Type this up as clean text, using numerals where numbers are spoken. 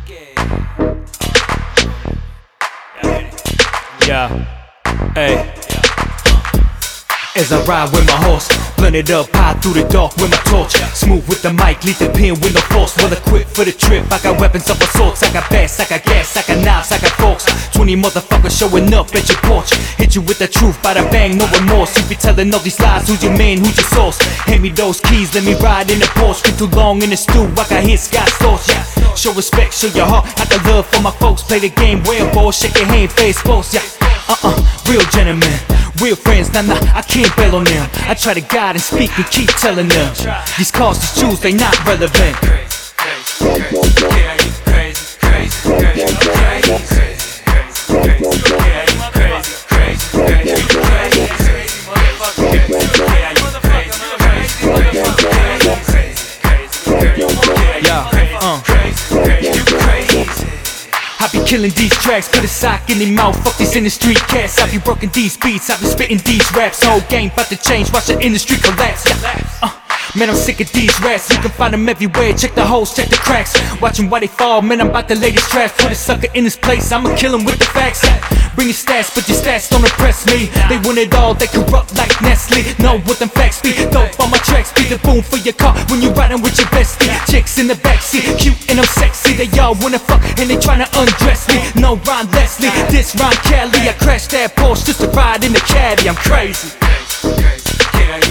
Yeah, hey. As I ride with my horse, blended up high through the dark with my torch. Smooth with the mic, lead the pen with no force. Well equipped for the trip, I got weapons of all sorts. I got bats, I got gas, I got knives, I got forks. 20 motherfuckers showing up at your porch. Hit you with the truth, by the bang, no remorse. You be telling all these lies, who's your man, who's your source? Hand me those keys, let me ride in the Porsche. Been too long in the stew, I got hit Scott sauce, yeah. Show respect, show your heart, I got love for my folks. Play the game well, boy, shake your hand, face close, yeah. Real gentlemen, real friends, nah, I can't bail on them. I try to guide and speak and keep telling them these cars, these shoes, they not relevant. I be killing these tracks, put a sock in their mouth, fuck these industry cats. I be rocking these beats, I be spitting these raps. Whole game about to change, watch the industry collapse, yeah. Man, I'm sick of these rats, you can find them everywhere. Check the holes, check the cracks, watching why they fall. Man, I'm about to lay this trash, put a sucker in his place, I'ma kill him with the facts, yeah. Bring your stats, but your stats don't impress me. They want it all, they corrupt like Nestle. Know what them facts be, dope on my tracks be the boom for your car when you riding with your bestie. Chicks in the backseat, cute and I'm sexy. They all wanna fuck and they tryna undress me. No Ron Leslie, this Ron Kelly. I crashed that Porsche just to ride in the caddy, I'm crazy.